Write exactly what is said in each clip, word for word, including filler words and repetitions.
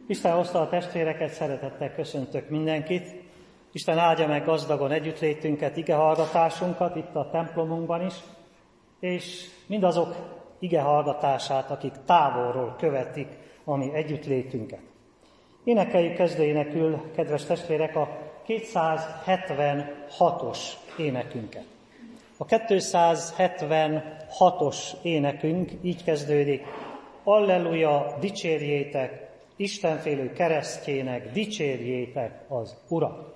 Isten hozta a testvéreket, szeretettel köszöntök mindenkit. Isten áldja meg gazdagon együttlétünket, igehallgatásunkat itt a templomunkban is, és mindazok igehallgatását, akik távolról követik a mi együttlétünket. Énekeljük kezdőénekül, kedves testvérek, a kétszázhetvenhatos énekünket. A kétszázhetvenhatos énekünk így kezdődik: Alleluja, dicsérjétek, Istenfélő keresztjének, dicsérjétek az Urat!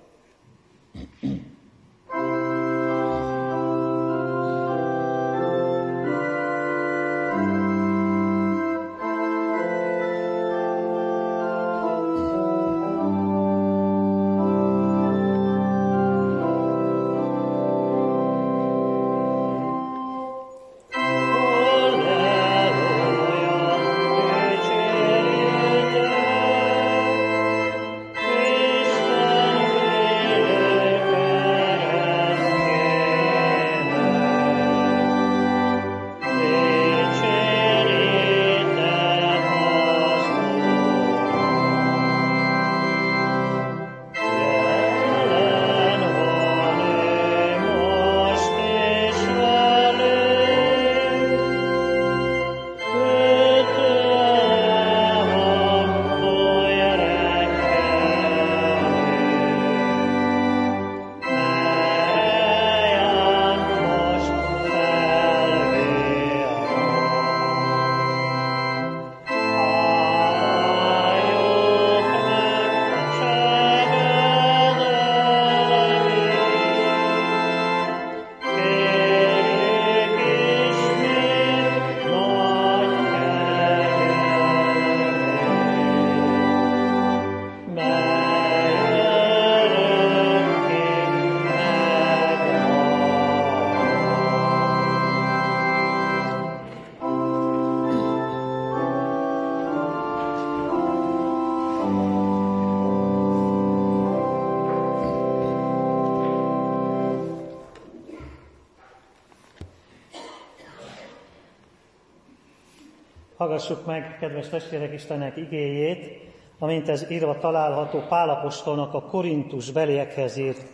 Hallgassuk meg, kedves testvérek, Istennek igéjét, amint ez írva található Pál apostolnak a Korintus beliekhez írt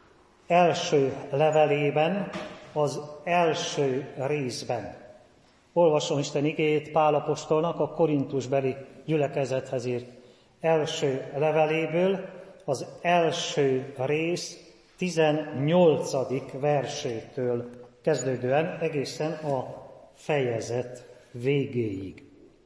első levelében, az első részben. Olvasom Isten igéjét Pál apostolnak a Korintus beli gyülekezethez írt első leveléből, az első rész tizennyolcadik versétől kezdődően egészen a fejezet végéig.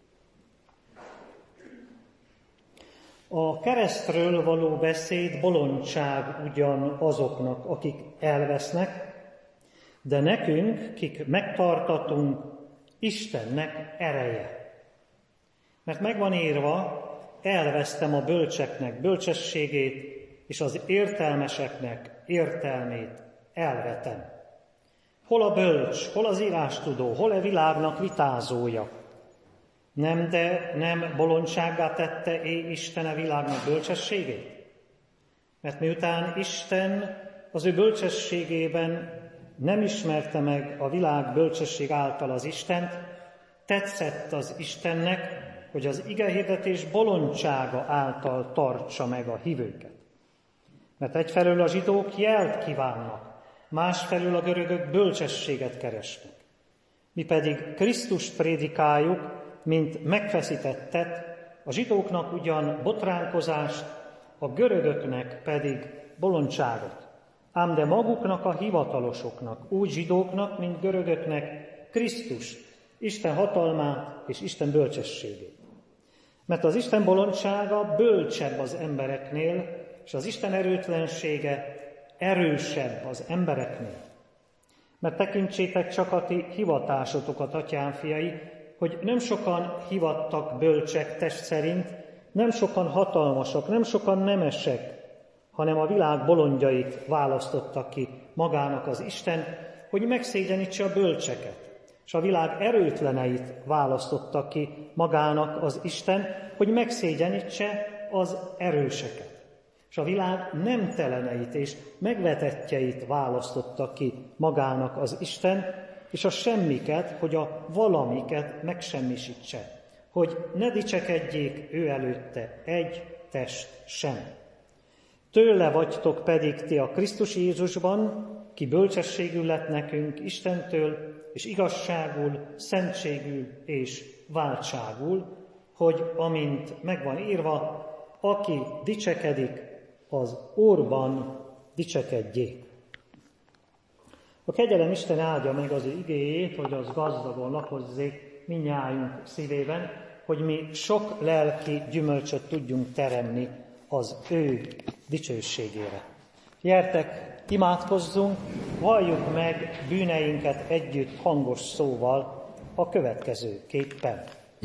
A keresztről való beszéd bolondság ugyan azoknak, akik elvesznek, de nekünk, kik megtartatunk, Istennek ereje. Mert megvan írva, elvesztem a bölcseknek bölcsességét, és az értelmeseknek értelmét elvetem. Hol a bölcs, hol az írástudó, hol a világnak vitázója? Nem, de nem bolondsággá tette é Isten a világnak bölcsességét? Mert miután Isten az ő bölcsességében nem ismerte meg a világ bölcsesség által az Istent, tetszett az Istennek, hogy az igehirdetés bolondsága által tartsa meg a hívőket. Mert egyfelől a zsidók jelt kívánnak, másfelől a görögök bölcsességet keresnek. Mi pedig Krisztust prédikáljuk, mint megfeszítettet, a zsidóknak ugyan botránkozást, a görögöknek pedig bolondságot. Ám de maguknak a hivatalosoknak, úgy zsidóknak, mint görögöknek Krisztust, Isten hatalmát és Isten bölcsességét. Mert az Isten bolondsága bölcsebb az embereknél, és az Isten erőtlensége erősebb az embereknél. Mert tekintsétek csak a ti hivatásotokat, atyám fiai, hogy nem sokan hivattak bölcsek test szerint, nem sokan hatalmasak, nem sokan nemesek, hanem a világ bolondjait választotta ki magának az Isten, hogy megszégyenítse a bölcseket, és a világ erőtleneit választotta ki magának az Isten, hogy megszégyenítse az erőseket. És a világ nemteleneit és megvetettjeit választotta ki magának az Isten, és a semmiket, hogy a valamiket megsemmisítse, hogy ne dicsekedjék ő előtte egy test sem. Tőle vagytok pedig ti a Krisztus Jézusban, ki bölcsességül lett nekünk Istentől, és igazságul, szentségül és váltságul, hogy amint megvan írva, aki dicsekedik, az Úrban dicsekedjék. A kegyelem Isten áldja meg az ő igéjét, hogy az gazdagon lakozzék mindnyájunk szívében, hogy mi sok lelki gyümölcsöt tudjunk teremni az ő dicsőségére. Gyertek, imádkozzunk, valljuk meg bűneinket együtt hangos szóval a következőképpen.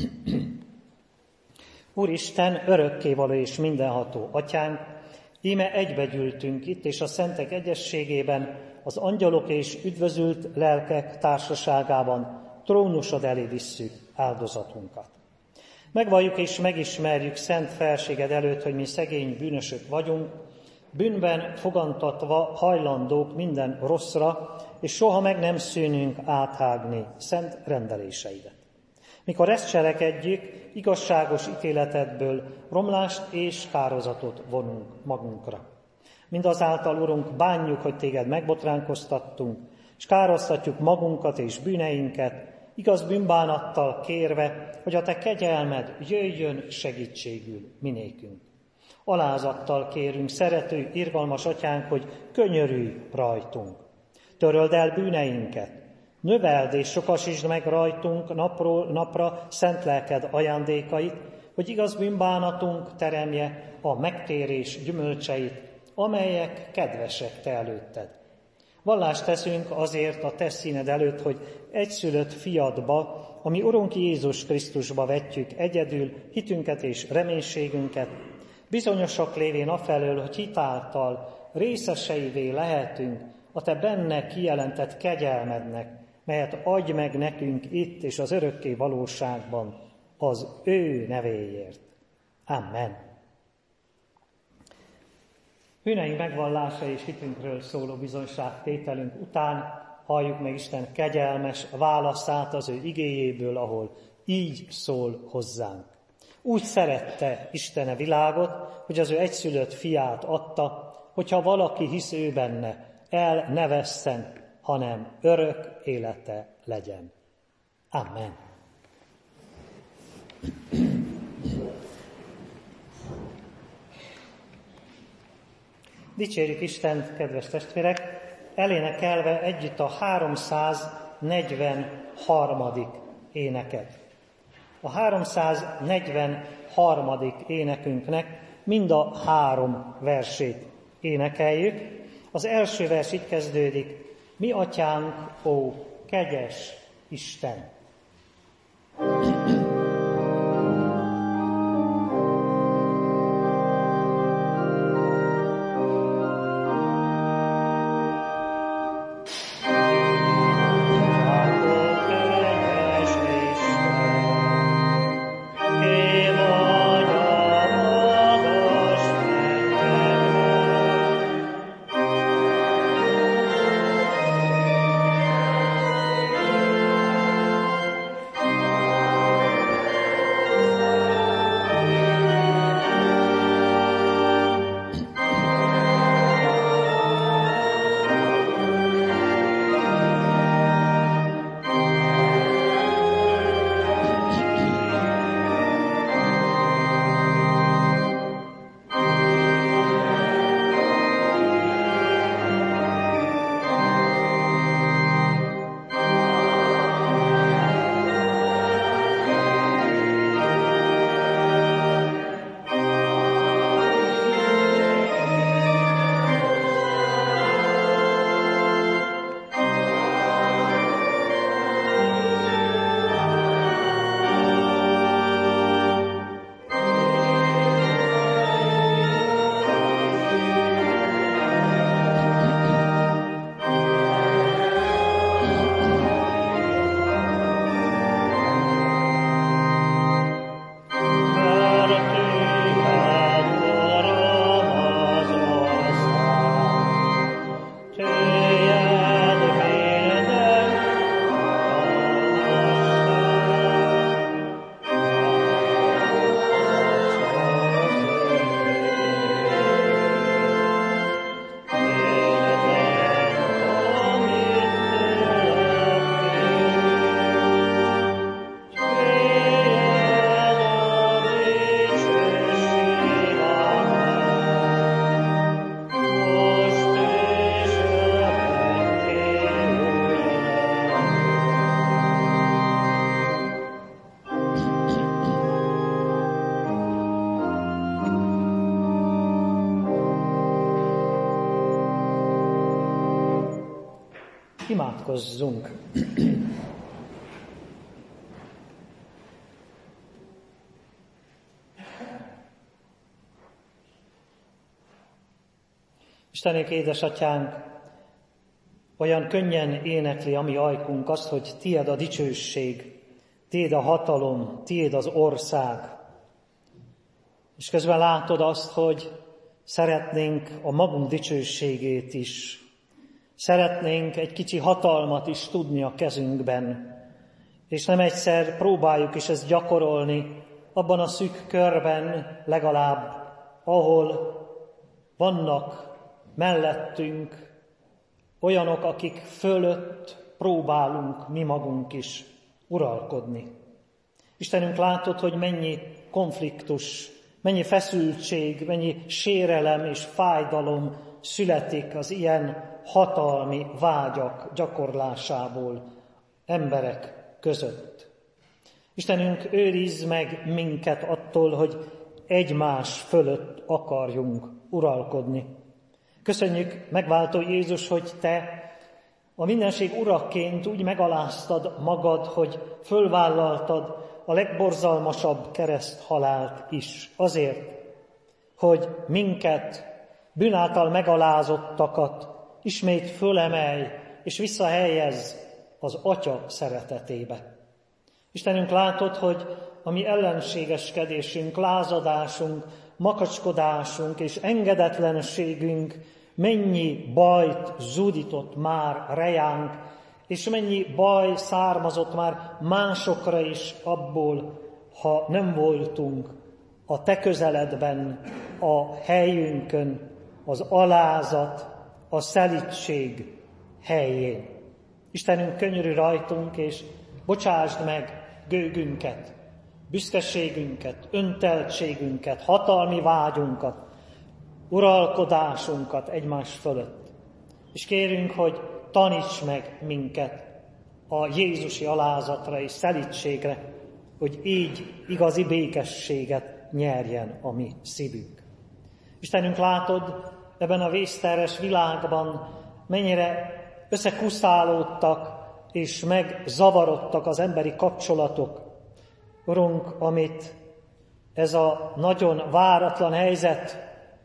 Úristen, örökkévaló és mindenható Atyánk, íme egybegyűltünk itt, és a szentek egyességében, az angyalok és üdvözült lelkek társaságában trónusod elé visszük áldozatunkat. Megvalljuk és megismerjük szent felséged előtt, hogy mi szegény bűnösök vagyunk, bűnben fogantatva hajlandók minden rosszra, és soha meg nem szűnünk áthágni szent rendeléseidet. Mikor ezt cselekedjük, igazságos ítéletedből romlást és kározatot vonunk magunkra. Mindazáltal, Urunk, bánjuk, hogy téged megbotránkoztattunk, és károsztatjuk magunkat és bűneinket, igaz bűnbánattal kérve, hogy a te kegyelmed jöjjön segítségül minékünk. Alázattal kérünk, szerető, irgalmas Atyánk, hogy könyörülj rajtunk. Töröld el bűneinket, növeld és sokasítsd meg rajtunk napról napra szent lelked ajándékait, hogy igaz bűnbánatunk teremje a megtérés gyümölcseit, amelyek kedvesek te előtted. Vallást teszünk azért a te színed előtt, hogy egyszülött fiadba, ami Urunk Jézus Krisztusba vetjük egyedül hitünket és reménységünket, bizonyosak lévén afelől, hogy hitáltal részeseivé lehetünk a te benne kijelentett kegyelmednek, melyet adj meg nekünk itt és az örökké valóságban az ő nevéért. Amen. Bűneink megvallása és hitünkről szóló bizonyságtételünk után halljuk meg Isten kegyelmes válaszát az ő igéjéből, ahol így szól hozzánk. Úgy szerette Isten a világot, hogy az ő egyszülött fiát adta, hogyha valaki hisz ő benne, el ne vesszen, hanem örök élete legyen. Amen. Dicsérjük Istent, kedves testvérek, elénekelve együtt a háromszáznegyvenharmadik éneket. A háromszáznegyvenharmadik énekünknek mind a három versét énekeljük. Az első vers így kezdődik: Mi atyánk, ó, kegyes Isten! Amen. Imádkozzunk! Istenék, édesatyánk, olyan könnyen énekli a mi ajkunk azt, hogy tiéd a dicsőség, tiéd a hatalom, tiéd az ország. És közben látod azt, hogy szeretnénk a magunk dicsőségét is, szeretnénk egy kicsi hatalmat is tudni a kezünkben, és nem egyszer próbáljuk is ezt gyakorolni abban a szűk körben legalább, ahol vannak mellettünk olyanok, akik fölött próbálunk mi magunk is uralkodni. Istenünk, látod, hogy mennyi konfliktus, mennyi feszültség, mennyi sérelem és fájdalom születik az ilyen hatalmi vágyak gyakorlásából emberek között. Istenünk, őrizd meg minket attól, hogy egymás fölött akarjunk uralkodni. Köszönjük, megváltó Jézus, hogy te a mindenség uraként úgy megaláztad magad, hogy fölvállaltad a legborzalmasabb kereszthalált is. Azért, hogy minket, bűn által megalázottakat ismét fölemelj és visszahelyezz az Atya szeretetébe. Istenünk, látod, hogy a mi ellenségeskedésünk, lázadásunk, makacskodásunk és engedetlenségünk mennyi bajt zúdított már rejánk, és mennyi baj származott már másokra is abból, ha nem voltunk a te közeledben, a helyünkön, az alázat, a szelídség helyén. Istenünk, könyörű rajtunk, és bocsásd meg gőgünket, büszkeségünket, önteltségünket, hatalmi vágyunkat, uralkodásunkat egymás fölött. És kérünk, hogy taníts meg minket a jézusi alázatra és szelídségre, hogy így igazi békességet nyerjen a mi szívünk. Istenünk, látod, ebben a vészterhes világban mennyire összekuszálódtak és megzavarodtak az emberi kapcsolatok. Urunk, amit ez a nagyon váratlan helyzet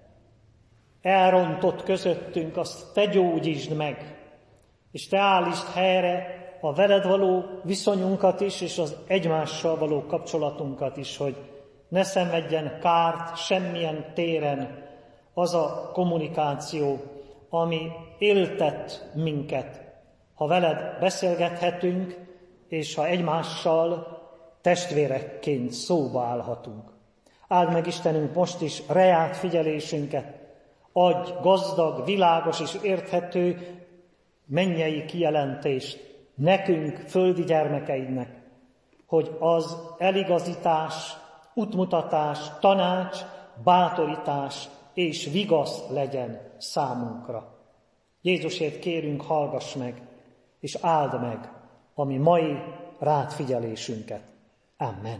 elrontott közöttünk, azt te gyógyítsd meg, és te állítsd helyre a veled való viszonyunkat is, és az egymással való kapcsolatunkat is, hogy ne szenvedjen kárt semmilyen téren az a kommunikáció, ami éltet minket, ha veled beszélgethetünk, és ha egymással testvérekként szóba állhatunk. Áld meg, Istenünk, most is reált figyelésünket, adj gazdag, világos és érthető mennyei kijelentést nekünk, földi gyermekeidnek, hogy az eligazítás, útmutatás, tanács, bátorítás és vigasz legyen számunkra. Jézusért kérünk, hallgass meg, és áld meg a mi mai rád figyelésünket. Amen.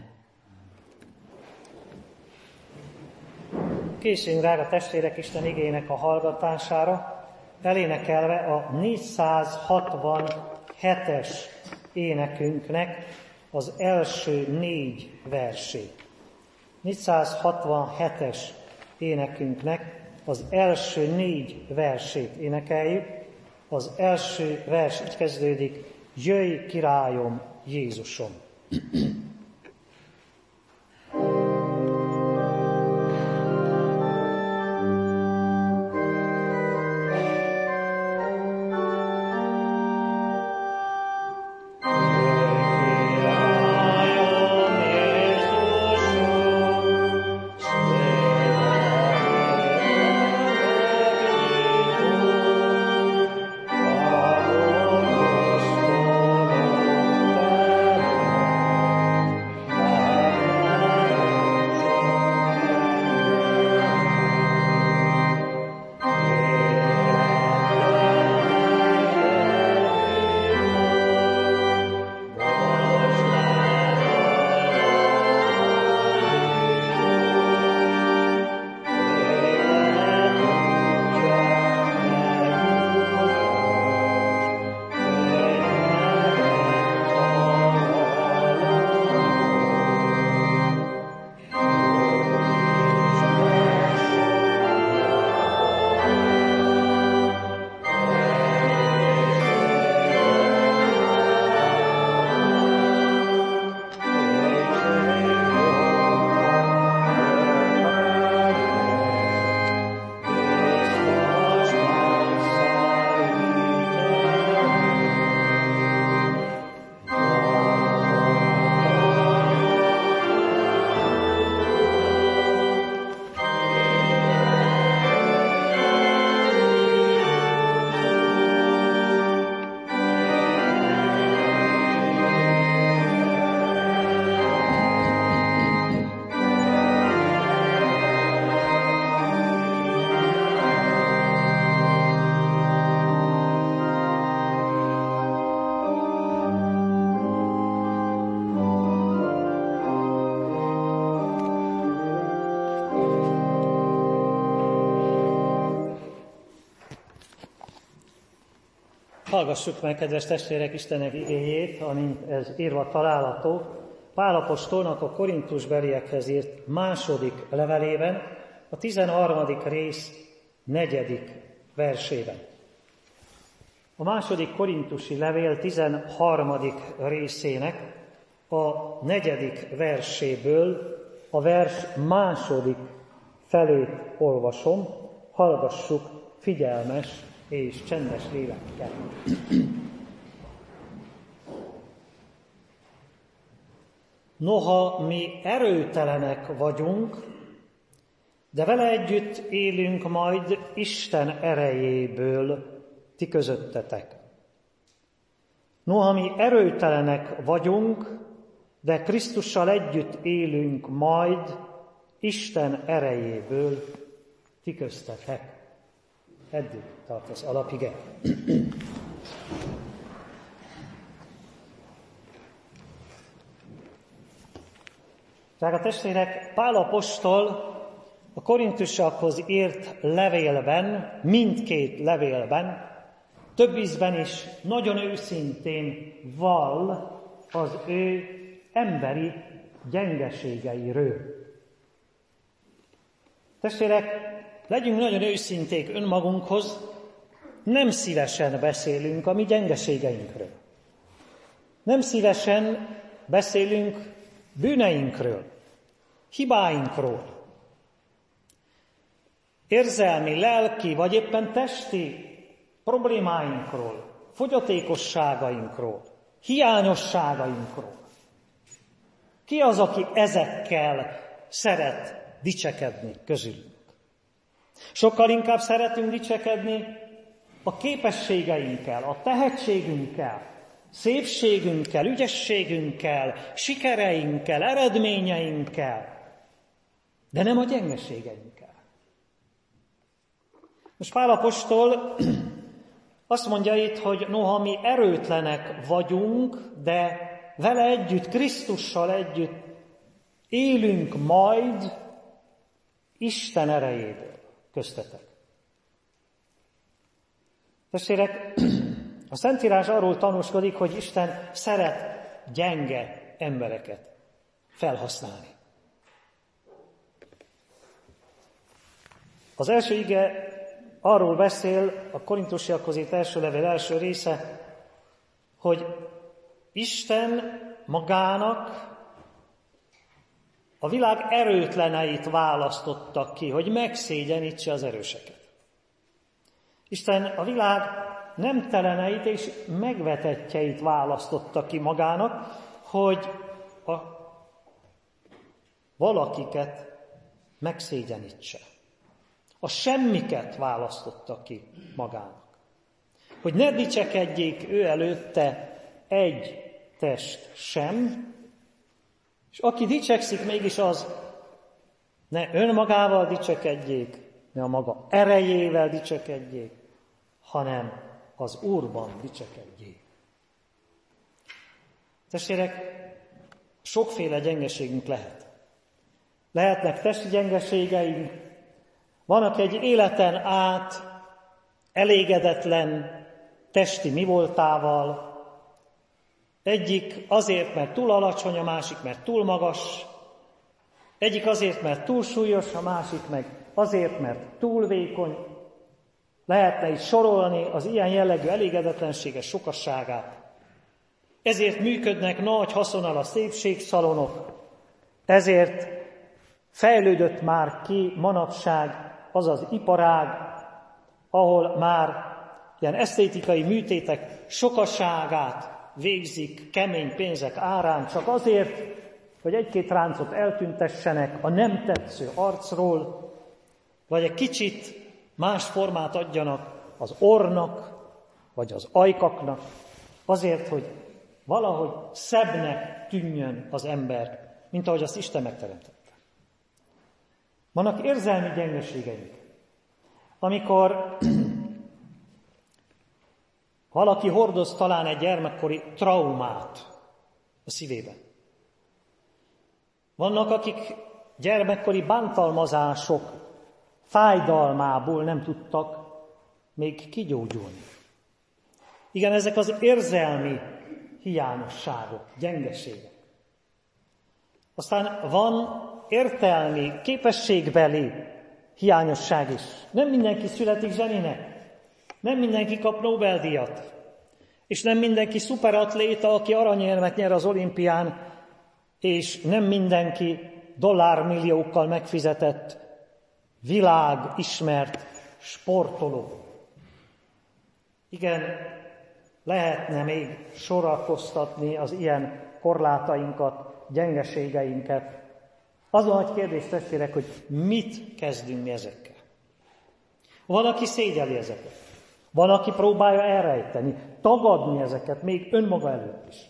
Készüljünk, drága testvérek, Isten igének a hallgatására, elénekelve a négyszázhatvanhetes énekünknek az első négy versét. négyszázhatvanhetes énekünknek az első négy versét énekeljük. Az első vers így kezdődik: Jöjj, királyom, Jézusom! Hallgassuk meg, kedves testvérek, Istenek igéjét, amint ez írva található, Pál apostolnak a korintusbeliekhez írt második levelében, a tizenharmadik rész negyedik versében. A második korintusi levél tizenharmadik részének a negyedik verséből a vers második felét olvasom, hallgassuk figyelmes és csendes lélekkel. Noha mi erőtelenek vagyunk, de vele együtt élünk majd Isten erejéből ti közöttetek. Noha mi erőtelenek vagyunk, de Krisztussal együtt élünk majd Isten erejéből ti köztetek. Eddig tart az alapige. Drága testvérek, Pál apostol a korintusakhoz írt levélben, mindkét levélben, több ízben is nagyon őszintén vall az ő emberi gyengeségeiről. Testvérek, legyünk nagyon őszinték önmagunkhoz, nem szívesen beszélünk a mi gyengeségeinkről. Nem szívesen beszélünk bűneinkről, hibáinkról, érzelmi, lelki vagy éppen testi problémáinkról, fogyatékosságainkról, hiányosságainkról. Ki az, aki ezekkel szeret dicsekedni közülünk? Sokkal inkább szeretünk dicsekedni a képességeinkkel, a tehetségünkkel, szépségünkkel, ügyességünkkel, sikereinkkel, eredményeinkkel, de nem a gyengeségeinkkel. Most Pál apostol azt mondja itt, hogy noha mi erőtlenek vagyunk, de vele együtt, Krisztussal együtt élünk majd Isten erejéből köztetek. Testvérek, a Szentírás arról tanúskodik, hogy Isten szeret gyenge embereket felhasználni. Az első ige arról beszél, a korintusiakhoz írt első levél első része, hogy Isten magának a világ erőtleneit választotta ki, hogy megszégyenítse az erőseket. Isten a világ nemteleneit és megvetettjeit választotta ki magának, hogy a valakiket megszégyenítse. A semmiket választotta ki magának. Hogy ne dicsekedjék ő előtte egy test sem, és aki dicsekszik, mégis az ne önmagával dicsekedjék, ne a maga erejével dicsekedjék, hanem az Úrban dicsekedjék. Testvérek, sokféle gyengeségünk lehet. Lehetnek testi gyengeségeink, vannak egy életen át elégedetlen testi mivoltával, egyik azért, mert túl alacsony, a másik, mert túl magas, egyik azért, mert túl súlyos, a másik meg azért, mert túl vékony. Lehetne így sorolni az ilyen jellegű elégedetlenséges sokasságát. Ezért működnek nagy haszonnal a szépségszalonok, ezért fejlődött már ki manapság az az iparág, ahol már ilyen esztétikai műtétek sokasságát végzik kemény pénzek árán, csak azért, hogy egy-két ráncot eltüntessenek a nem tetsző arcról, vagy egy kicsit más formát adjanak az orrnak, vagy az ajkaknak, azért, hogy valahogy szebbnek tűnjön az ember, mint ahogy azt Isten megteremtette. Vannak érzelmi gyengeségeink, amikor valaki hordoz talán egy gyermekkori traumát a szívében. Vannak, akik gyermekkori bántalmazások fájdalmából nem tudtak még kigyógyulni. Igen, ezek az érzelmi hiányosságok, gyengeségek. Aztán van értelmi, képességbeli hiányosság is. Nem mindenki születik zseninek. Nem mindenki kap Nobel-díjat. És nem mindenki szuperatléta, aki aranyérmet nyer az olimpián, és nem mindenki dollármilliókkal megfizetett, világ ismert sportoló. Igen, lehetne még sorakoztatni az ilyen korlátainkat, gyengeségeinket. Az a nagy kérdés, testvérek, hogy mit kezdünk mi ezekkel. Van, aki szégyeli ezeket. Van, aki próbálja elrejteni, tagadni ezeket még önmaga előtt is.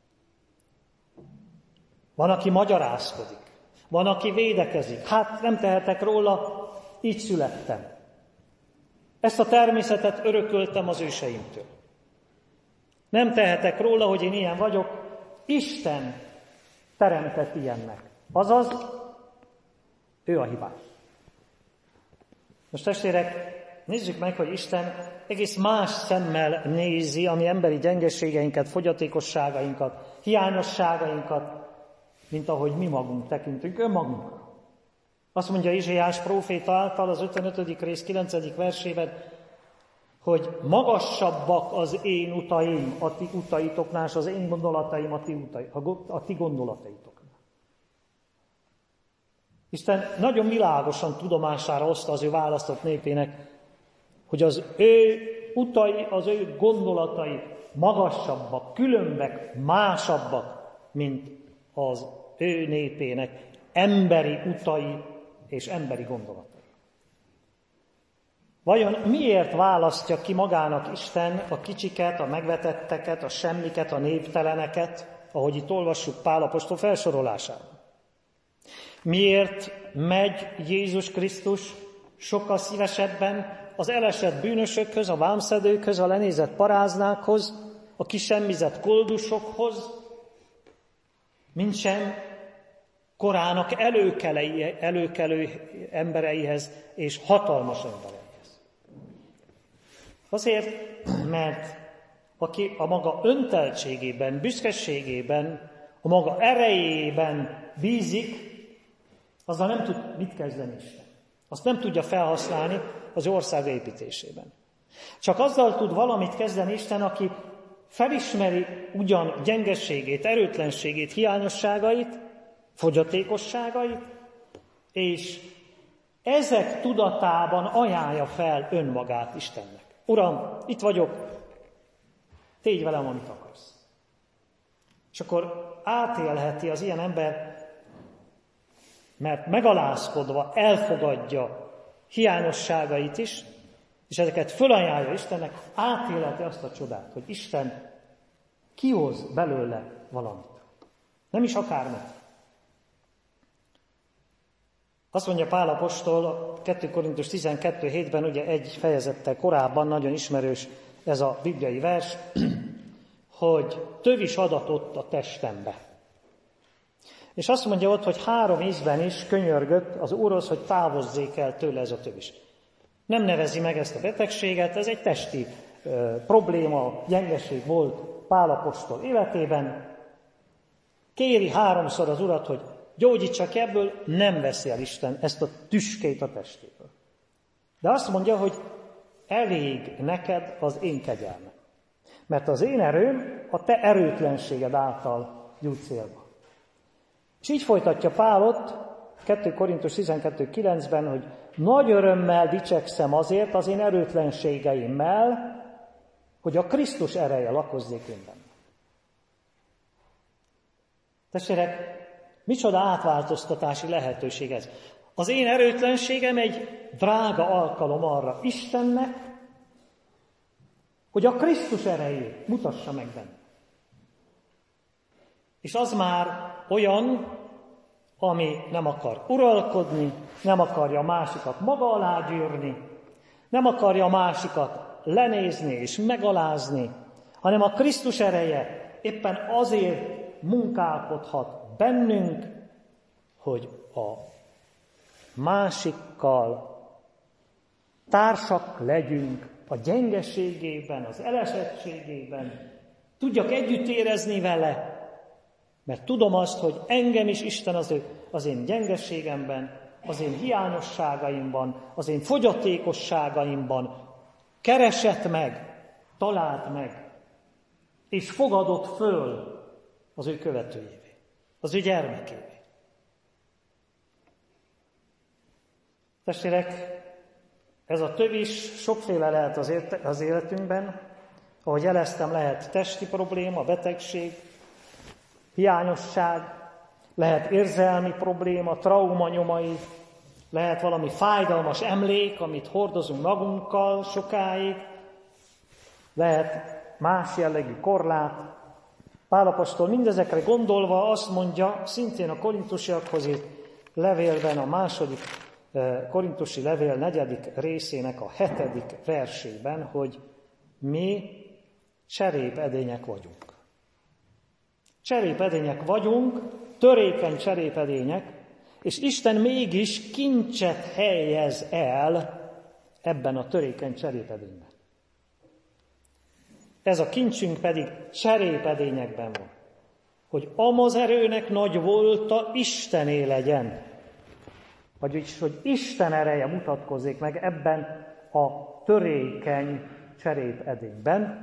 Van, aki magyarázkodik. Van, aki védekezik. Hát nem tehetek róla, így születtem. Ezt a természetet örököltem az őseimtől. Nem tehetek róla, hogy én ilyen vagyok. Isten teremtett ilyennek. Azaz, ő a hibás. Most testvérek, nézzük meg, hogy Isten egész más szemmel nézi a mi emberi gyengeségeinket, fogyatékosságainkat, hiányosságainkat, mint ahogy mi magunk tekintünk önmagunkra. Azt mondja Izsaiás próféta által az ötvenötödik rész kilencedik versében, hogy magasabbak az én utaim a ti utaitoknál, és az én gondolataim a ti, utai, a ti gondolataitoknál. Isten nagyon világosan tudomására hozta az ő választott népének, hogy az ő utai, az ő gondolatai magasabbak, különbek, másabbak, mint az ő népének emberi utai és emberi gondolatai. Vajon miért választja ki magának Isten a kicsiket, a megvetetteket, a semmiket, a névteleneket, ahogy itt olvassuk Pál apostol felsorolásában? Miért megy Jézus Krisztus sokkal szívesebben az elesett bűnösökhöz, a vámszedőkhöz, a lenézett paráznákhoz, a kisemmizett koldusokhoz, mint sem korának előkelei, előkelő embereihez és hatalmas embereihez. Azért, mert aki a maga önteltségében, büszkeségében, a maga erejében bízik, azzal nem tud mit kezdeni Isten. Azt nem tudja felhasználni az ország építésében. Csak azzal tud valamit kezdeni Isten, aki felismeri ugyan gyengeségét, erőtlenségét, hiányosságait, fogyatékosságait, és ezek tudatában ajánlja fel önmagát Istennek. Uram, itt vagyok, tégy velem, amit akarsz. És akkor átélheti az ilyen ember, mert megalázkodva elfogadja hiányosságait is, és ezeket fölajánlja Istennek, átélheti azt a csodát, hogy Isten kihoz belőle valamit. Nem is akármit. Azt mondja Pál apostol a kettő Korintus tizenkettő hétben, ugye egy fejezettel korábban, nagyon ismerős ez a bibliai vers, hogy tövis adatott a testembe. És azt mondja ott, hogy három ízben is könyörgött az Úrhoz, hogy távozzék el tőle ez a tövis. Nem nevezi meg ezt a betegséget, ez egy testi ö, probléma, gyengeség volt Pál apostol életében. Kéri háromszor az Urat, hogy gyógyítsa ki ebből, nem veszi el Isten ezt a tüskét a testéből. De azt mondja, hogy elég neked az én kegyelmem. Mert az én erőm a te erőtlenséged által jut célba. És így folytatja Pál ott, kettő Korintus tizenkettő kilencben, hogy nagy örömmel dicsekszem azért az én erőtlenségeimmel, hogy a Krisztus ereje lakozzék én bennem. Testvérek, micsoda átváltoztatási lehetőség ez. Az én erőtlenségem egy drága alkalom arra Istennek, hogy a Krisztus erejét mutassa meg bennem. És az már olyan, ami nem akar uralkodni, nem akarja a másikat maga alá gyűrni, nem akarja a másikat lenézni és megalázni, hanem a Krisztus ereje éppen azért munkálkodhat bennünk, hogy a másikkal társak legyünk a gyengeségében, az elesettségében tudjak együtt érezni vele, mert tudom azt, hogy engem is Isten az, ő, az én gyengeségemben, az én hiányosságaimban, az én fogyatékosságaimban keresett meg, talált meg, és fogadott föl az ő követőjévé, az ő gyermekévé. Testvérek, ez a tövis sokféle lehet az, érte, az életünkben, ahogy jeleztem, lehet testi probléma, betegség, hiányosság, lehet érzelmi probléma, trauma nyomai, lehet valami fájdalmas emlék, amit hordozunk magunkkal sokáig, lehet más jellegű korlát. Pál apostol mindezekre gondolva azt mondja, szintén a korintusiakhoz írt levélben, a második korintusi levél negyedik részének a hetedik versében, hogy mi cserépedények vagyunk. Cserépedények vagyunk, törékeny cserépedények, és Isten mégis kincset helyez el ebben a törékeny cserépedényben. Ez a kincsünk pedig cserépedényekben van, hogy amaz erőnek nagy volta Istené legyen, vagyis, hogy Isten ereje mutatkozzék meg ebben a törékeny cserépedényben.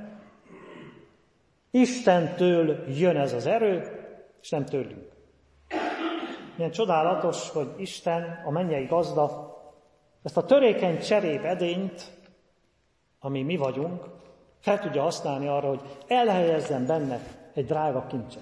Istentől jön ez az erő, és nem tőlünk. Milyen csodálatos, hogy Isten, a mennyei gazda, ezt a törékeny cserépedényt, ami mi vagyunk, fel tudja használni arra, hogy elhelyezzen benne egy drága kincset.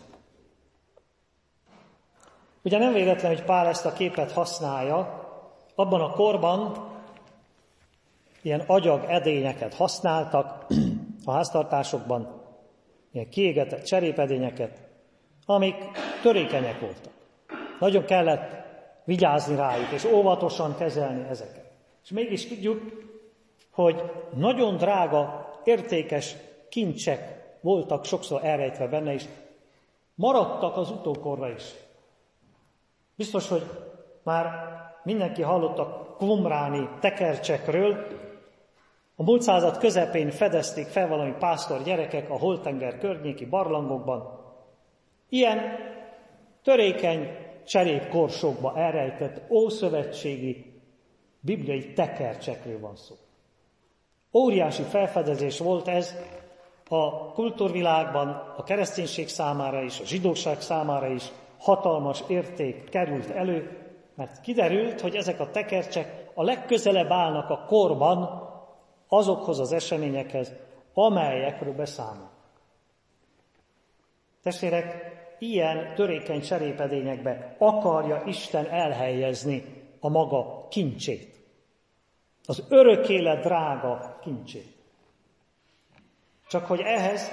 Ugye nem véletlen, hogy Pál ezt a képet használja, abban a korban ilyen agyag edényeket használtak a háztartásokban, ilyen kiégetett cserépedényeket, amik törékenyek voltak. Nagyon kellett vigyázni rájuk, és óvatosan kezelni ezeket. És mégis tudjuk, hogy nagyon drága, értékes kincsek voltak sokszor elrejtve benne, és maradtak az utókorra is. Biztos, hogy már mindenki hallott a qumráni tekercsekről. A múlt század közepén fedezték fel valami pásztor gyerekek a Holtenger környéki barlangokban. Ilyen törékeny cserépkorsókba elrejtett ószövetségi bibliai tekercsekről van szó. Óriási felfedezés volt ez a kultúrvilágban, a kereszténység számára is, a zsidóság számára is hatalmas érték került elő, mert kiderült, hogy ezek a tekercsek a legközelebb állnak a korban azokhoz az eseményekhez, amelyekről beszámol. Testvérek, ilyen törékeny cserépedényekbe akarja Isten elhelyezni a maga kincsét. Az örök élet drága kincsét. Csak hogy ehhez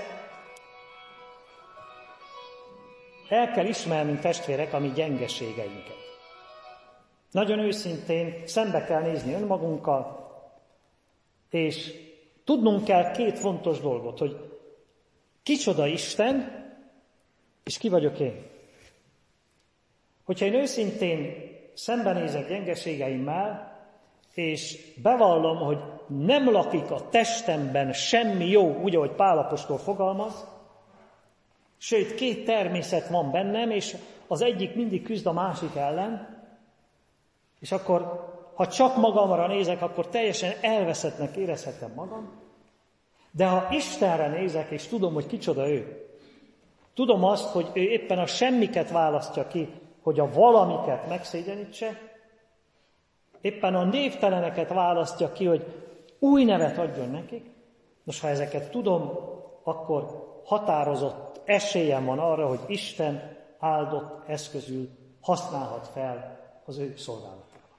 el kell ismernünk, testvérek, a mi gyengeségeinket. Nagyon őszintén szembe kell nézni önmagunkkal, és tudnunk kell két fontos dolgot, hogy kicsoda Isten, és ki vagyok én. Hogyha én őszintén szembenézek gyengeségeimmel, és bevallom, hogy nem lakik a testemben semmi jó, úgy, ahogy Pál apostol fogalmaz, sőt, két természet van bennem, és az egyik mindig küzd a másik ellen, és akkor, ha csak magamra nézek, akkor teljesen elveszettnek érezhetem magam, de ha Istenre nézek, és tudom, hogy kicsoda ő, tudom azt, hogy ő éppen a semmiket választja ki, hogy a valamiket megszégyenítse, éppen a névteleneket választja ki, hogy új nevet adjon nekik. Nos, ha ezeket tudom, akkor határozott esélyem van arra, hogy Isten áldott eszközül használhat fel az ő szolgálatára.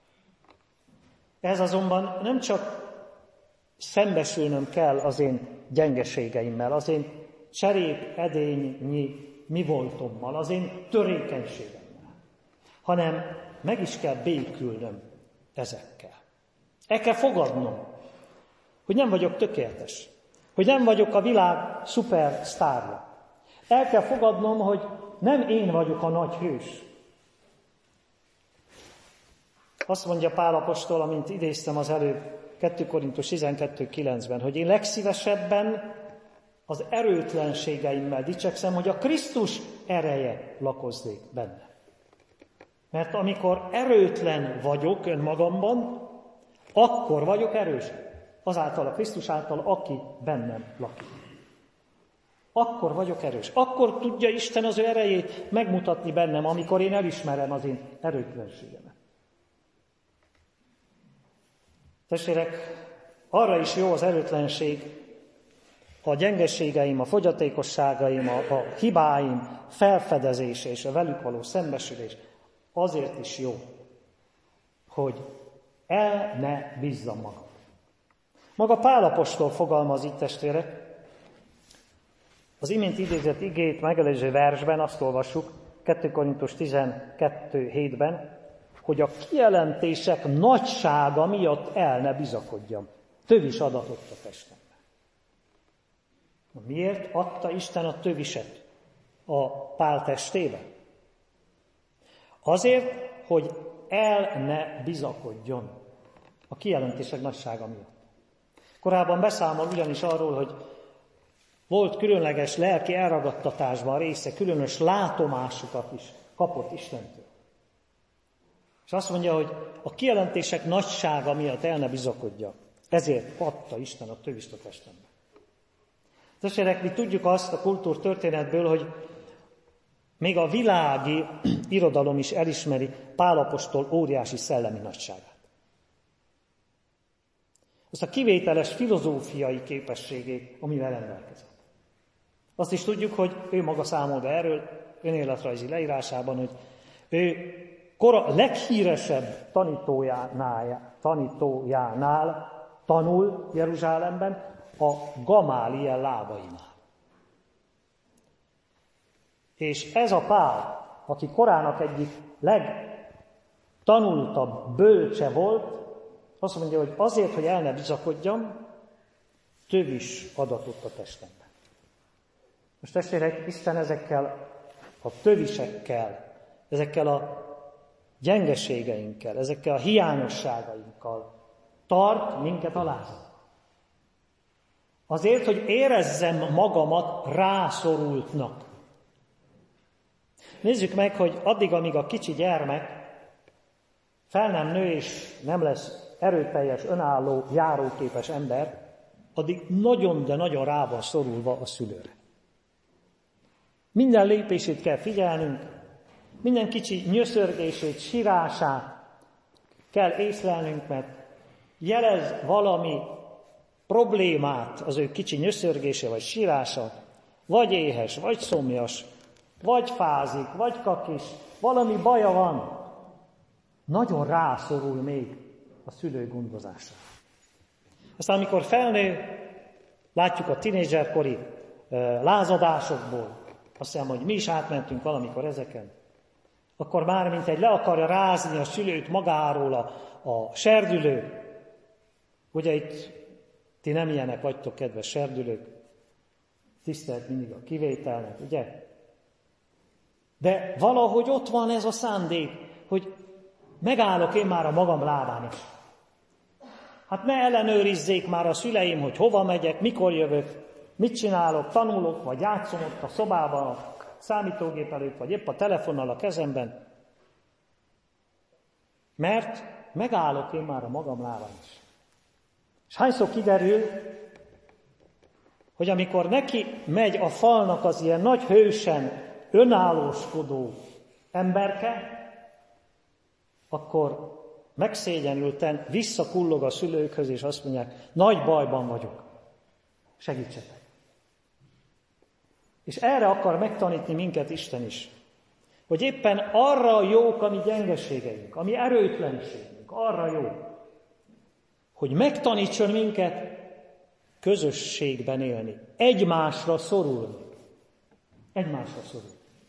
Ez azonban nem csak szembesülnöm kell az én gyengeségeimmel, az én cserépedényi mi voltommal, az én törékenységemmel, hanem meg is kell békülnöm ezekkel. El kell fogadnom, hogy nem vagyok tökéletes, hogy nem vagyok a világ szupersztárja. El kell fogadnom, hogy nem én vagyok a nagy hős. Azt mondja Pál apostol, amint idéztem az előbb, kettő Korintus tizenkettő kilencben, hogy én legszívesebben az erőtlenségeimmel dicsekszem, hogy a Krisztus ereje lakozzék benne. Mert amikor erőtlen vagyok önmagamban, akkor vagyok erős. Azáltal a Krisztus által, aki bennem lakik. Akkor vagyok erős. Akkor tudja Isten az ő erejét megmutatni bennem, amikor én elismerem az én erőtlenségemet. Testvérek, arra is jó az erőtlenség, a gyengeségeim, a fogyatékosságaim, a, a hibáim felfedezése és a velük való szembesülés azért is jó, hogy el ne bízzam magam. Maga Pál apostol fogalmaz itt, testvérek, az imént idézett igét megelőző versben azt olvassuk, kettő Korintus tizenkettő hétben, hogy a kijelentések nagysága miatt el ne bizakodjam. Tövis adatot a testembe. Miért adta Isten a töviset a Pál testébe? Azért, hogy el ne bizakodjon a kijelentések nagysága miatt. Korábban beszámol ugyanis arról, hogy volt különleges lelki elragadtatásban része, különös látomásokat is kapott Istentől. És azt mondja, hogy a kijelentések nagysága miatt el ne bizakodja. Ezért adta Isten a tövist a testembe. Testvérek, mi tudjuk azt a kultúrtörténetből, hogy még a világi irodalom is elismeri Pál apostol óriási szellemi nagyságát. Azt a kivételes filozófiai képességét, amivel rendelkezett. Azt is tudjuk, hogy ő maga számol be erről önéletrajzi leírásában, hogy ő kora leghíresebb tanítójánál, tanítójánál tanul Jeruzsálemben, a Gamáliel lábainál. És ez a Pál, aki korának egyik legtanultabb bölcse volt, azt mondja, hogy azért, hogy el ne bizakodjam, tövis adatot a testemben. Most testvérek, Isten ezekkel a tövisekkel, ezekkel a gyengeségeinkkel, ezekkel a hiányosságainkkal tart minket alázat. Azért, hogy érezzem magamat rászorultnak. Nézzük meg, hogy addig, amíg a kicsi gyermek fel nem nő és nem lesz erőteljes, önálló, járóképes ember, addig nagyon, de nagyon rá van szorulva a szülőre. Minden lépését kell figyelnünk, minden kicsi nyöszörgését, sírását kell észlelnünk, mert jelez valami problémát az ő kicsi nyöszörgése vagy sírása, vagy éhes, vagy szomjas, vagy fázik, vagy kakis, valami baja van. Nagyon rászorul még a szülő gondozására. Aztán amikor felnő, látjuk a tinédzserkori lázadásokból, azt hiszem, hogy mi is átmentünk valamikor ezeken, akkor már mint egy le akarja rázni a szülőt magáról a, a serdülő. Ugye itt ti nem ilyenek vagytok, kedves serdülők, tisztelt mindig a kivételnek, ugye? De valahogy ott van ez a szándék, hogy megállok én már a magam lábán is. Hát ne ellenőrizzék már a szüleim, hogy hova megyek, mikor jövök, mit csinálok, tanulok, vagy játszom ott a szobában, a számítógép előtt, vagy épp a telefonnal a kezemben. Mert megállok én már a magam lábán is. És hányszor kiderül, hogy amikor neki megy a falnak az ilyen nagy hősen, önállóskodó emberke, akkor megszégyenülten visszakullog a szülőkhöz, és azt mondják, nagy bajban vagyok, segítsetek. És erre akar megtanítani minket Isten is. Hogy éppen arra jók a mi gyengeségeink, a mi erőtlenségünk, arra jó, hogy megtanítson minket közösségben élni, egymásra szorulni. Egymásra szorulni.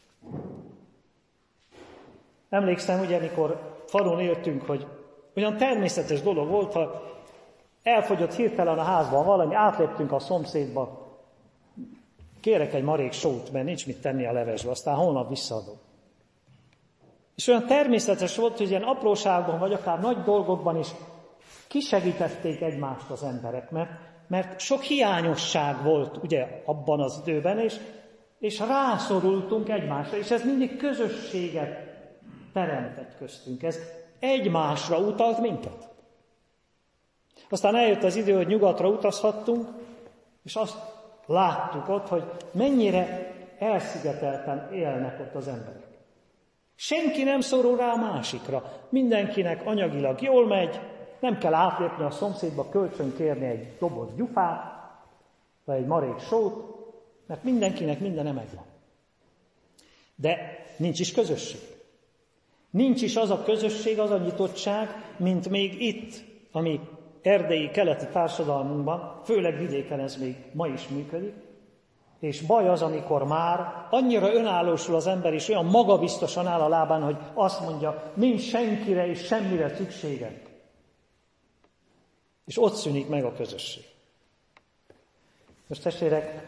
Emlékszem, ugye, mikor falun éltünk, hogy olyan természetes dolog volt, ha elfogyott hirtelen a házban valami, átléptünk a szomszédba, kérek egy marék sót, mert nincs mit tenni a levesbe, aztán holnap visszaadom. És olyan természetes volt, hogy ilyen apróságban, vagy akár nagy dolgokban is kisegítették egymást az emberek, mert, mert sok hiányosság volt ugye abban az időben, és, és rászorultunk egymásra, és ez mindig közösséget teremtett köztünk. Ez egymásra utalt minket. Aztán eljött az idő, hogy nyugatra utazhattunk, és azt láttuk ott, hogy mennyire elszigetelten élnek ott az emberek. Senki nem szorul rá a másikra. Mindenkinek anyagilag jól megy, nem kell átlépni a szomszédba, kölcsön kérni egy doboz gyufát, vagy egy marék sót, mert mindenkinek mindene megvan. De nincs is közösség. Nincs is az a közösség, az a nyitottság, mint még itt, ami erdélyi keleti társadalmunkban, főleg vidéken ez még ma is működik, és baj az, amikor már annyira önállósul az ember, és olyan magabiztosan áll a lábán, hogy azt mondja, nincs senkire és semmire szükségem. És ott szűnik meg a közösség. Most testvérek,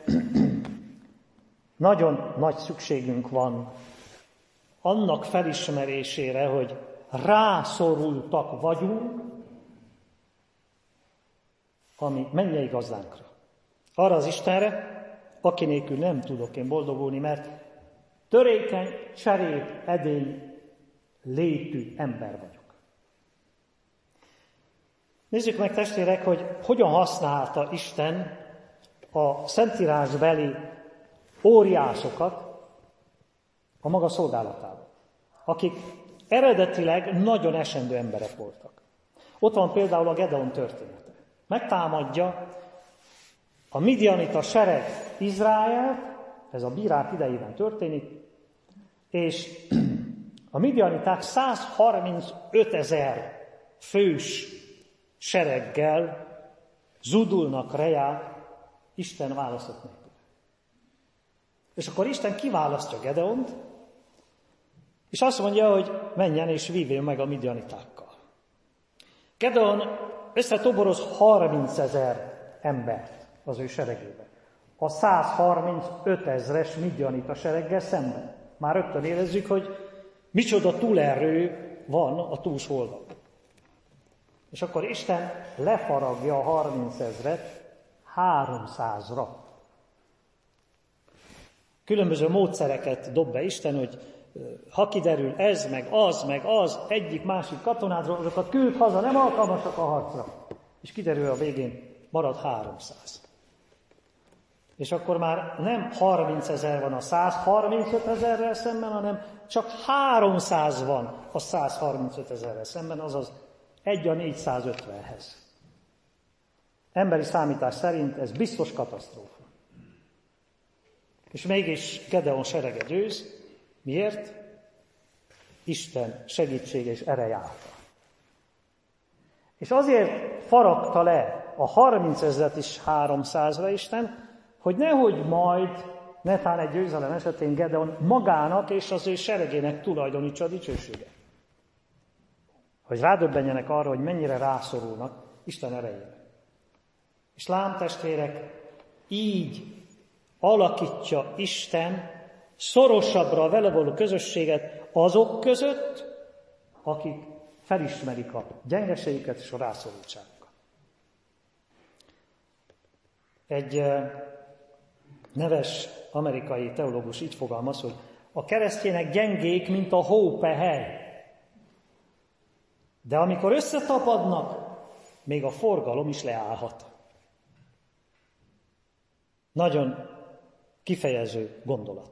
nagyon nagy szükségünk van annak felismerésére, hogy rászorultak vagyunk a mi mennyei gazdánkra. Arra az Istenre, aki nélkül nem tudok én boldogulni, mert törékeny, cserél, edény, létű ember vagyok. Nézzük meg, testvérek, hogy hogyan használta Isten a szentírásbeli óriásokat a maga szolgálatában, akik eredetileg nagyon esendő emberek voltak. Ott van például a Gedeon története. Megtámadja a midianita sereg Izraelt, ez a bírák idejében történik, és a midianiták százharmincötezer fős sereggel zudulnak rejá Isten választott népére. És akkor Isten kiválasztja Gedeont, és azt mondja, hogy menjen és vívjon meg a midianitákkal. Gedeon összetoboroz harmincezer embert az ő seregébe. A százharmincötezres midianita sereggel szemben. Már rögtön érezzük, hogy micsoda túlerő van a túlsó oldalon. És akkor Isten lefaragja a harmincezret háromszázra. Különböző módszereket dob be Isten, hogy ha kiderül ez, meg az, meg az, egyik, másik katonádról, azokat küld haza, nem alkalmasak a harcra. És kiderül a végén, marad háromszáz. És akkor már nem harmincezer van a százharmincötezerrel szemben, hanem csak háromszáz van a százharmincötezerrel szemben, azaz egy a négyszázötvenhez. Emberi számítás szerint ez biztos katasztrófa. És mégis Gedeon serege győz. Miért? Isten segítsége és ereje által. És azért faragta le a harmincezret is háromszázra Isten, hogy nehogy majd, netán egy győzelem esetén Gedeon magának és az ő seregének tulajdonítsa a dicsőséget. Hogy rádöbbenjenek arra, hogy mennyire rászorulnak Isten erejére. És lám, testvérek, így alakítja Isten szorosabbra vele való közösséget azok között, akik felismerik a gyengeségüket és a rászorultságukat. Egy neves amerikai teológus így fogalmaz, hogy a keresztjének gyengék, mint a hópehely. De amikor összetapadnak, még a forgalom is leállhat. Nagyon kifejező gondolat.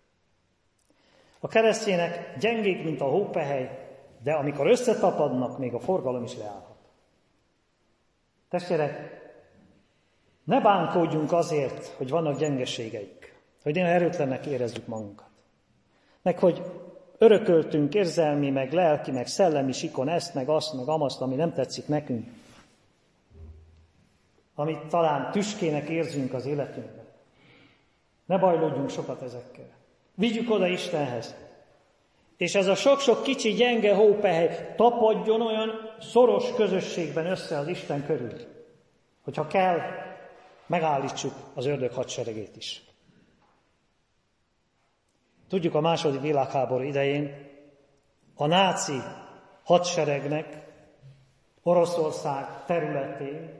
A keresztjének gyengék, mint a hópehely, de amikor összetapadnak, még a forgalom is leállhat. Testvérek, ne bánkódjunk azért, hogy vannak gyengeségeik, hogy néha erőtlennek érezzük magunkat. Meg hogy örököltünk érzelmi, meg lelki, meg szellemi sikon ezt, meg azt, meg amazt, ami nem tetszik nekünk. Amit talán tüskének érzünk az életünkben. Ne bajlódjunk sokat ezekkel. Vigyük oda Istenhez. És ez a sok-sok kicsi, gyenge hópehely tapadjon olyan szoros közösségben össze az Isten körül, hogyha kell, megállítsuk az ördög hadseregét is. Tudjuk, a második világháború idején a náci hadseregnek Oroszország területén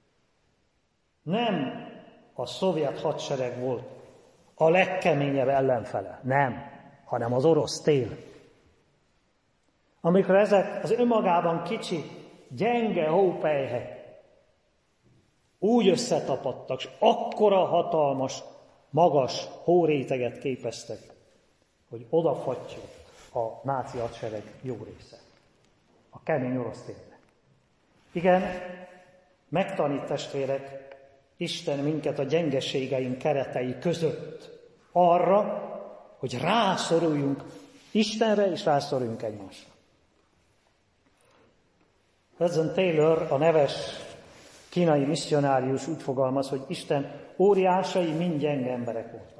nem a szovjet hadsereg volt a legkeményebb ellenfele, nem, hanem az orosz tél. Amikor ezek az önmagában kicsi, gyenge hópelyhek úgy összetapadtak, és akkora hatalmas, magas hóréteget képeztek, hogy odafattyott a náci hadsereg jó része. A kemény orosz térnek. Igen, megtanít testvérek Isten minket a gyengeségeink keretei között arra, hogy rászoruljunk Istenre, és rászoruljunk egymásra. Hudson Taylor, a neves kínai misszionárius úgy fogalmaz, hogy Isten óriásai mind gyenge emberek voltak.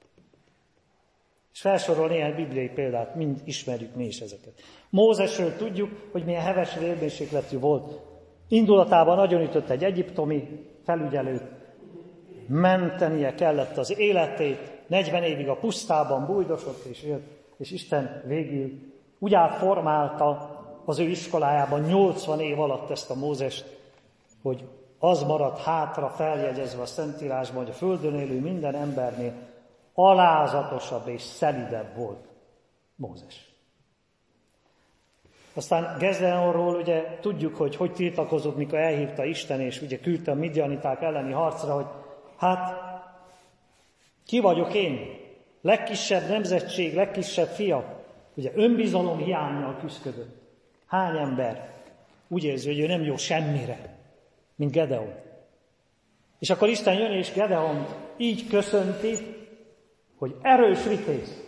És felsorol néhány bibliai példát, mind ismerjük mi is ezeket. Mózesről tudjuk, hogy milyen heves vérmérsékletű volt. Indulatában agyonütött egy egyiptomi felügyelőt, mentenie kellett az életét, negyven évig a pusztában bújdosott és élt, és Isten végül úgy átformálta az ő iskolájában nyolcvan év alatt ezt a Mózest, hogy az maradt hátra feljegyezve a Szentírásban, hogy a földön élő minden embernél alázatosabb és szelidebb volt Mózes. Aztán Gedeonról ugye tudjuk, hogy hogy tiltakozott, mikor elhívta Isten, és ugye küldte a midianiták elleni harcra, hogy hát ki vagyok én? Legkisebb nemzetség, legkisebb fia. Ugye önbizalom hiánnyal küszködött. Hány ember úgy érzi, hogy ő nem jó semmire, mint Gedeon. És akkor Isten jön, és Gedeont így köszönti, hogy erős vitéz.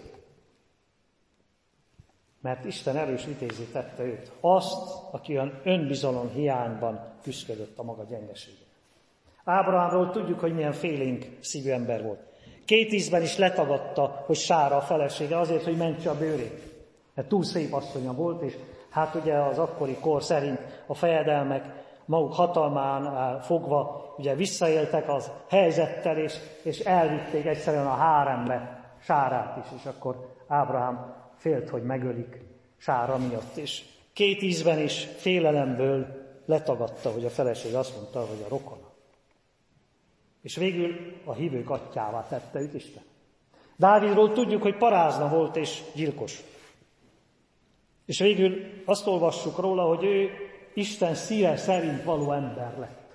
Mert Isten erős vitézzé tette őt. Azt, aki olyan önbizalom hiányban küszködött a maga gyengeségére. Ábrahámról tudjuk, hogy milyen félénk szívű ember volt. Két ízben is letagadta, hogy Sára a felesége, azért, hogy mentse a bőrét. Mert túl szép asszonya volt, és hát ugye az akkori kor szerint a fejedelmek maguk hatalmán fogva ugye visszaéltek az helyzettel, és, és elvitték egyszerűen a hárembe Sárát is, és akkor Ábrahám félt, hogy megölik Sára miatt, és két ízben is félelemből letagadta, hogy a feleség azt mondta, hogy a rokona. És végül a hívők atyjává tette őt Isten. Dávidról tudjuk, hogy parázna volt és gyilkos. És végül azt olvassuk róla, hogy ő Isten szíve szerint való ember lett.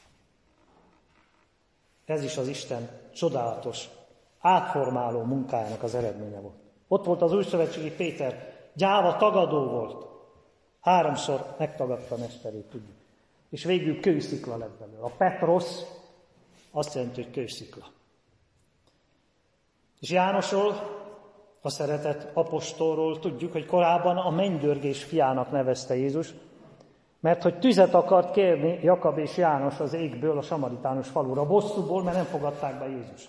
Ez is az Isten csodálatos, átformáló munkájának az eredménye volt. Ott volt az újszövetségi Péter, gyáva tagadó volt. Háromszor megtagadta mesterét, tudjuk. És végül kőszikla lett belőle. A Petros azt jelenti, hogy kőszikla. És Jánosról, a szeretett apostolról tudjuk, hogy korábban a mennydörgés fiának nevezte Jézus, mert hogy tüzet akart kérni Jakab és János az égből a samaritános falura, bosszúból, mert nem fogadták be Jézus.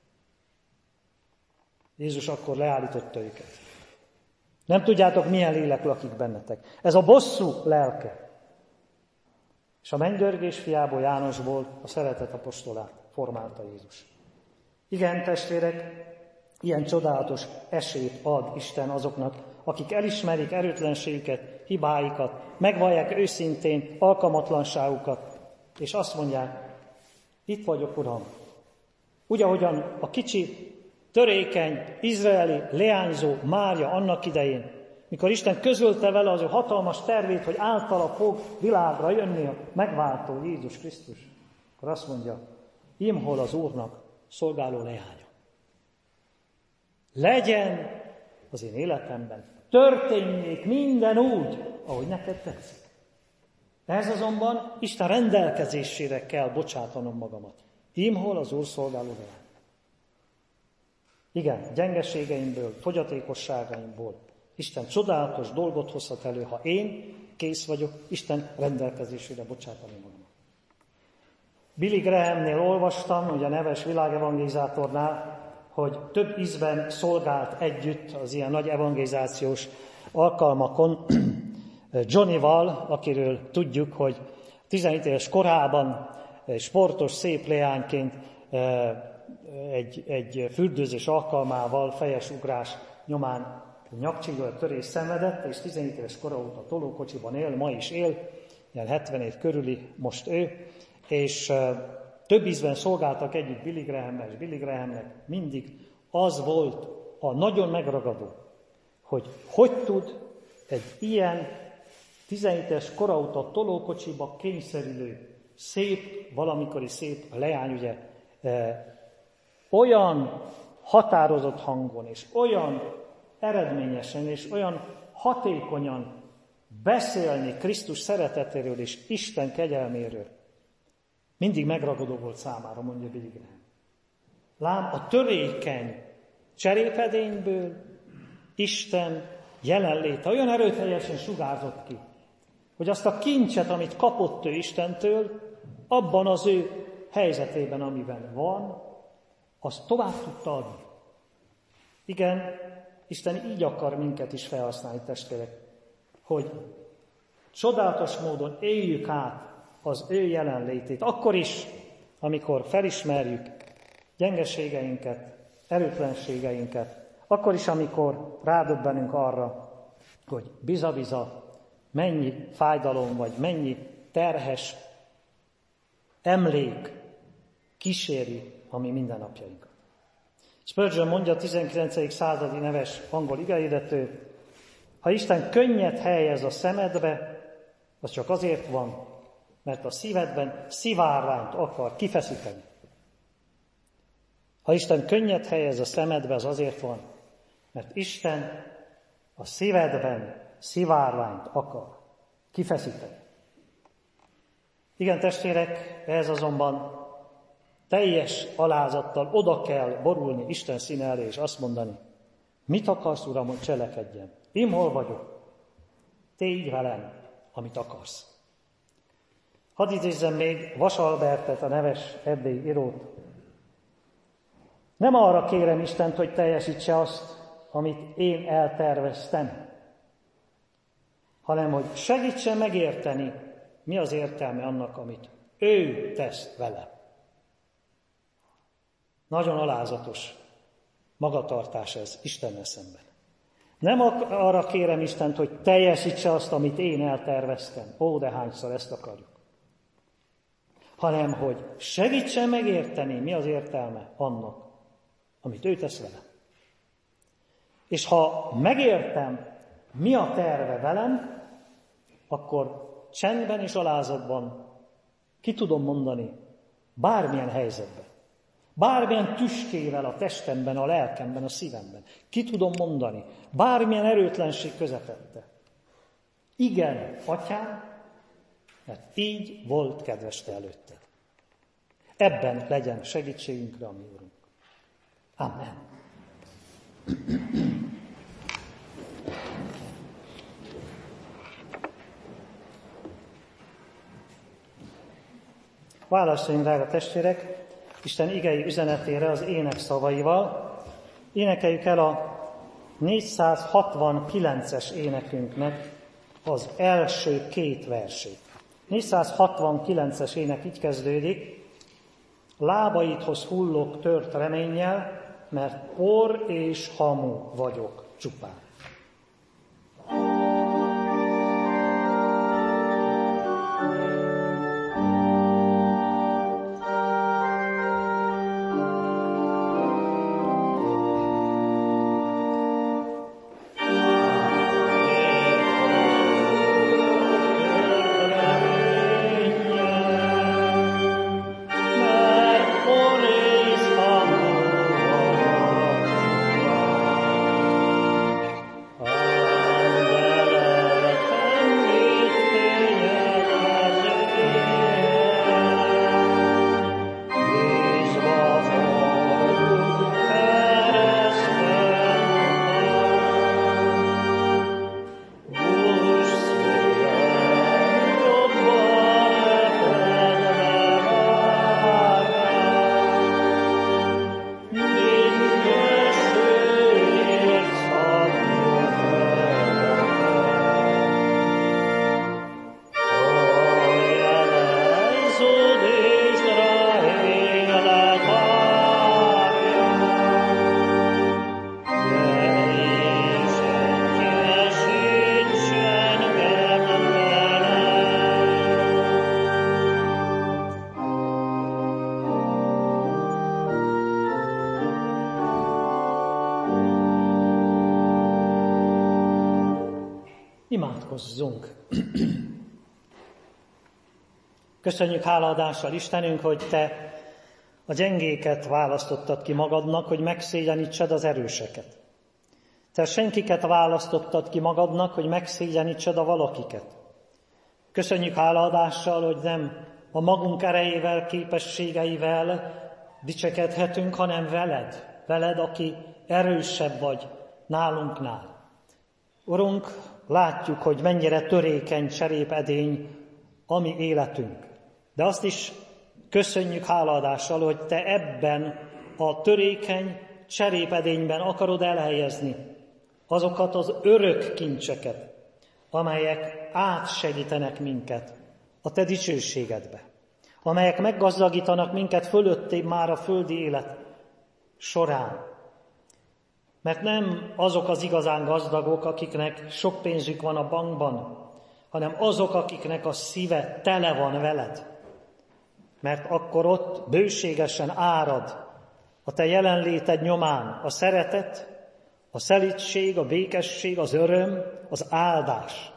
Jézus akkor leállította őket. Nem tudjátok, milyen lélek lakik bennetek. Ez a bosszú lelke. És a mennydörgés fiából, Jánosból a szeretett apostolát formálta Jézus. Igen, testvérek, ilyen csodálatos esélyt ad Isten azoknak, akik elismerik erőtlenségüket, hibáikat, megvallják őszintén alkalmatlanságukat, és azt mondják, itt vagyok, Uram. Úgy, ahogyan a kicsi, törékeny, izraeli leányzó Mária annak idején, mikor Isten közölte vele az ő hatalmas tervét, hogy általa fog világra jönni a megváltó Jézus Krisztus, akkor azt mondja, imhol az Úrnak szolgáló leánya. Legyen az én életemben, történjék minden úgy, ahogy neked tetszik. Ez azonban Isten rendelkezésére kell bocsátanom magamat. Imhol az Úr szolgáló leánya. Igen, gyengeségeimből, fogyatékosságaimból Isten csodálatos dolgot hozhat elő, ha én kész vagyok Isten rendelkezésére bocsátani magamat. Billy Grahamnél olvastam, ugye a neves világevangelizátornál, hogy több ízben szolgált együtt az ilyen nagy evangelizációs alkalmakon Johnnyval, akiről tudjuk, hogy tizenhét éves korában sportos, szép leányként egy, egy fürdőzés alkalmával fejes ugrás nyomán nyakcsigő törés szenvedett, és tizenhét éves kora óta tolókocsiban él, ma is él, ilyen hetven év körüli most ő, és több ízben szolgáltak együtt Billy Grahammel, és Billy Grahamnek mindig az volt a nagyon megragadó, hogy hogy tud egy ilyen tizenhét éves kora óta tolókocsiba kényszerülő, szép, valamikori szép leány, ugye, e, olyan határozott hangon, és olyan eredményesen, és olyan hatékonyan beszélni Krisztus szeretetéről és Isten kegyelméről. Mindig megragadó volt számára, mondja Billy Graham. Lám, a törékeny cserépedényből Isten jelenléte olyan erőteljesen sugárzott ki, hogy azt a kincset, amit kapott ő Istentől, abban az ő helyzetében, amiben van, azt tovább tudta adni. Igen, Isten így akar minket is felhasználni, testvérek, hogy csodálatos módon éljük át az ő jelenlétét, akkor is, amikor felismerjük gyengeségeinket, erőtlenségeinket, akkor is, amikor rádöbbenünk arra, hogy biza-biza, mennyi fájdalom, vagy mennyi terhes emlék kíséri a mi mindennapjainkat. Spurgeon mondja, a tizenkilencedik századi neves angol igehirdető, ha Isten könnyet helyez a szemedbe, az csak azért van, mert a szívedben szivárványt akar kifeszíteni. Ha Isten könnyet helyez a szemedbe, az azért van, mert Isten a szívedben szivárványt akar kifeszíteni. Igen, testvérek, ez azonban teljes alázattal oda kell borulni Isten színe elé, és azt mondani, mit akarsz, Uram, hogy cselekedjen? Én hol vagyok? Tégy velem, amit akarsz. Hadd idézzem még Vas Albertet, a neves erdélyi írót. Nem arra kérem Istent, hogy teljesítse azt, amit én elterveztem, hanem hogy segítsen megérteni, mi az értelme annak, amit ő tesz vele. Nagyon alázatos magatartás ez Istennel szemben. Nem arra kérem Istent, hogy teljesítse azt, amit én elterveztem. Ó, de hányszor ezt akarjuk. Hanem, hogy segítsen megérteni, mi az értelme annak, amit ő tesz vele. És ha megértem, mi a terve velem, akkor csendben és alázatban ki tudom mondani bármilyen helyzetben. Bármilyen tüskével a testemben, a lelkemben, a szívemben. Ki tudom mondani, bármilyen erőtlenség közepette. Igen, Atyám, mert így volt kedves te előtted. Ebben legyen segítségünkre a mi Úrunk. Amen. Válaszoljunk, drága testvérek, Isten igei üzenetére az ének szavaival. Énekeljük el a négyszázhatvankilences énekünknek az első két versét. négyszázhatvankilences ének így kezdődik. Lábaidhoz hullok tört reménnyel, mert por és hamu vagyok csupán. Imádkozzunk! Köszönjük hálaadással Istenünk, hogy Te a gyengéket választottad ki magadnak, hogy megszégyenítsed az erőseket. Te senkiket választottad ki magadnak, hogy megszégyenítsed a valakiket. Köszönjük hálaadással, hogy nem a magunk erejével, képességeivel dicsekedhetünk, hanem veled, veled, aki erősebb vagy nálunknál. Urunk, látjuk, hogy mennyire törékeny cserépedény a mi életünk. De azt is köszönjük hálaadással, hogy Te ebben a törékeny cserépedényben akarod elhelyezni azokat az örök kincseket, amelyek átsegítenek minket a Te dicsőségedbe, amelyek meggazdagítanak minket fölöttébb már a földi élet során. Mert nem azok az igazán gazdagok, akiknek sok pénzük van a bankban, hanem azok, akiknek a szíve tele van veled. Mert akkor ott bőségesen árad a Te jelenléted nyomán a szeretet, a szelídség, a békesség, az öröm, az áldás.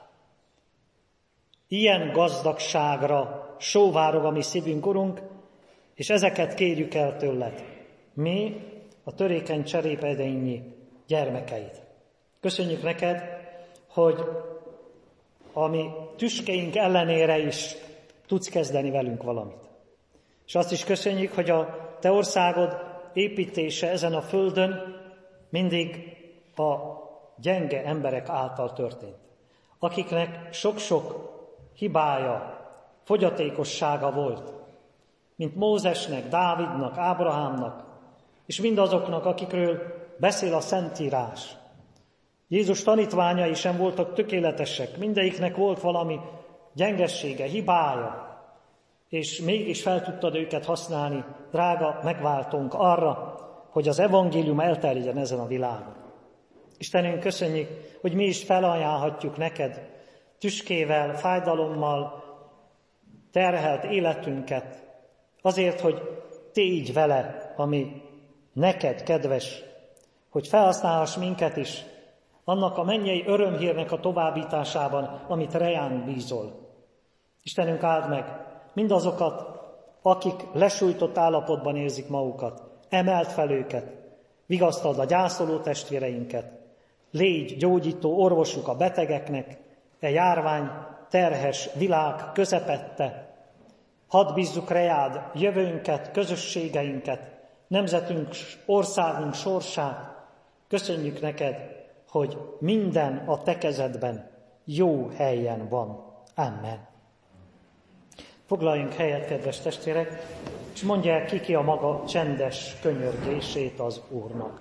Ilyen gazdagságra sóvárog a mi szívünk, Urunk, és ezeket kérjük el tőled. Mi, a törékeny cserépedényi gyermekeid. Köszönjük neked, hogy a mi tüskeink ellenére is tudsz kezdeni velünk valamit. És azt is köszönjük, hogy a Te országod építése ezen a földön mindig a gyenge emberek által történt, akiknek sok-sok hibája, fogyatékossága volt, mint Mózesnek, Dávidnak, Ábrahámnak, és mindazoknak, akikről beszél a Szentírás. Jézus tanítványai sem voltak tökéletesek, mindegyiknek volt valami gyengessége, hibája, és mégis fel tudtad őket használni, drága megváltónk, arra, hogy az evangélium elterjedjen ezen a világon. Istenünk, köszönjük, hogy mi is felajánlhatjuk neked tüskével, fájdalommal terhelt életünket, azért, hogy tégy vele, ami neked kedves, hogy felhasználhass minket is annak a mennyei örömhírnek a továbbításában, amit rejánk bízol. Istenünk, áld meg mindazokat, akik lesújtott állapotban érzik magukat, emeld fel őket, vigasztald a gyászoló testvéreinket, légy gyógyító orvosuk a betegeknek, e járvány terhes világ közepette. Hadd bízzuk reád jövőnket, közösségeinket, nemzetünk, országunk sorsát. Köszönjük neked, hogy minden a te kezedben jó helyen van. Amen. Foglaljunk helyet, kedves testvérek, és mondják ki ki a maga csendes könyörgését az Úrnak.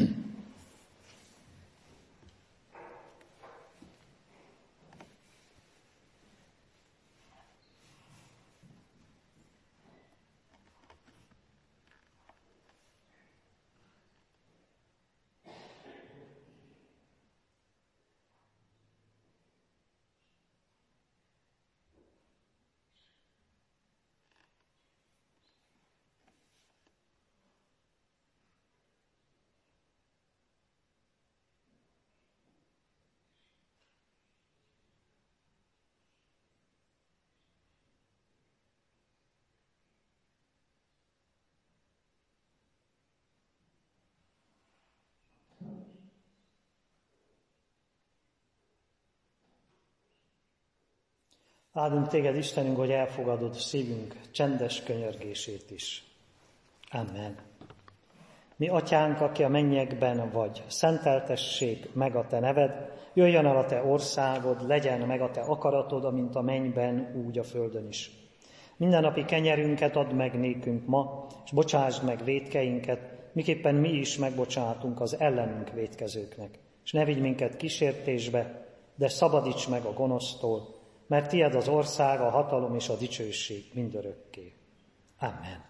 Áldunk téged, Istenünk, hogy elfogadod szívünk csendes könyörgését is. Amen. Mi atyánk, aki a mennyekben vagy, szenteltessék meg a te neved, jöjjön el a te országod, legyen meg a te akaratod, amint a mennyben, úgy a földön is. Mindennapi kenyerünket add meg nékünk ma, és bocsásd meg vétkeinket, miképpen mi is megbocsátunk az ellenünk vétkezőknek. És ne vigy minket kísértésbe, de szabadíts meg a gonosztól, mert tied az ország, a hatalom és a dicsőség mindörökké. Amen.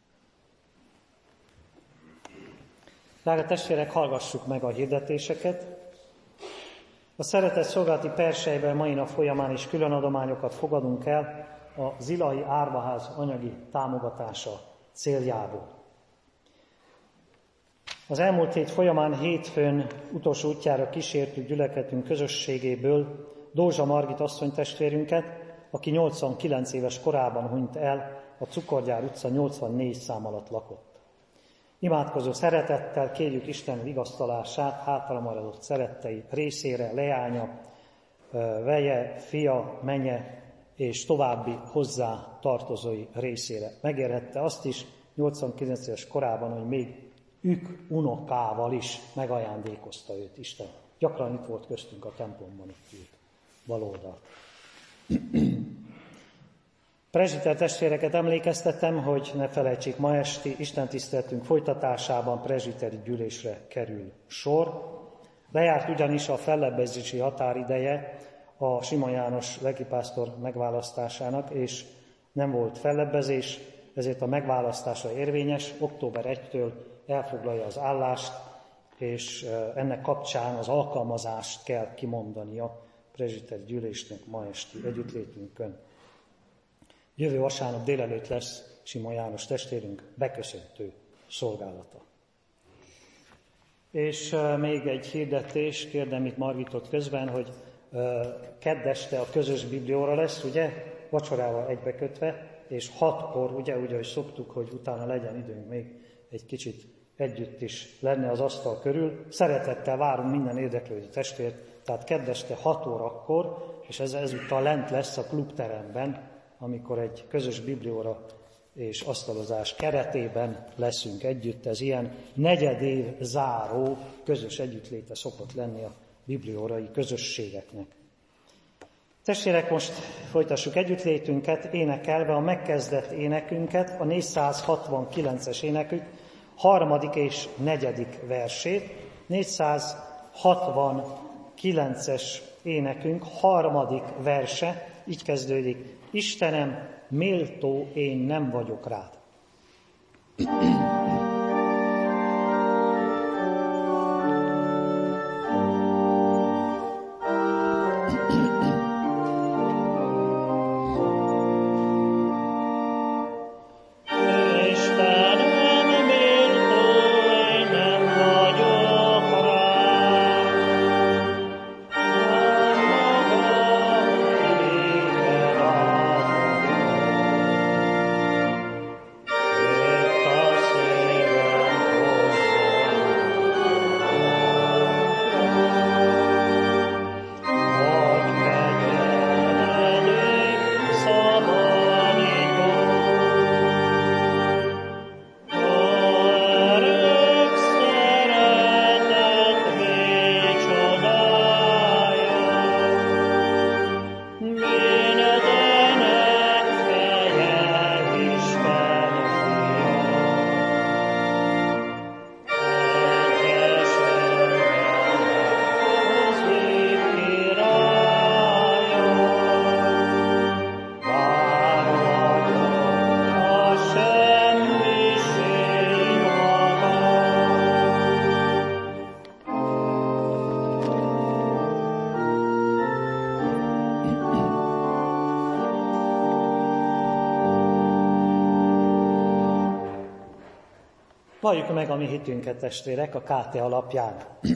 Drága testvérek, hallgassuk meg a hirdetéseket. A szeretett szolgálati persejben mai nap folyamán is külön adományokat fogadunk el a Zilahi Árvaház anyagi támogatása céljából. Az elmúlt hét folyamán hétfőn utolsó útjára kísértük gyülekezetünk közösségéből Dózsa Margit asszonytestvérünket, aki nyolcvankilenc éves korában hunyt el, a Cukorgyár utca nyolcvannégy szám alatt lakott. Imádkozó szeretettel kérjük Isten vigasztalását hátramaradott szerettei részére, leánya, veje, fia, menye és további hozzá tartozói részére. Megérhette azt is nyolcvankilenc éves korában, hogy még ük unokával is megajándékozta őt Isten. Gyakran itt volt köztünk a templomban, itt ült baloldalt. Prezsiter testvéreket emlékeztetem, hogy ne felejtsék, ma esti istentiszteletünk folytatásában prezsiteri gyűlésre kerül sor. Lejárt ugyanis a fellebbezési határideje a Simon János lelkipásztor megválasztásának, és nem volt fellebbezés, ezért a megválasztása érvényes, október elsejétől elfoglalja az állást, és ennek kapcsán az alkalmazást kell kimondani a prezsiteri gyűlésnek ma esti együttlétünkön. Jövő vasárnap délelőtt lesz Simon János testvérünk beköszöntő szolgálata. És még egy hirdetés, kérdem itt Margitot közben, hogy kedd este a közös biblióra lesz, ugye, vacsorával egybekötve, és hatkor, ugye, úgy, ahogy szoktuk, hogy utána legyen időnk még egy kicsit együtt is lenni az asztal körül. Szeretettel várunk minden érdeklődő testvért, tehát kedd este hat órakor, és ez ezúttal lent lesz a klubteremben, amikor egy közös biblióra és asztalozás keretében leszünk együtt. Ez ilyen negyedév záró közös együttléte szokott lenni a bibliórai közösségeknek. Testvérek, most folytassuk együttlétünket énekelve a megkezdett énekünket, a négyszázhatvankilences énekük harmadik és negyedik versét. négyszázhatvankilences énekünk harmadik verse, így kezdődik: Istenem, méltó én nem vagyok rád. Valljuk meg a mi hitünket, testvérek, a ká té alapján.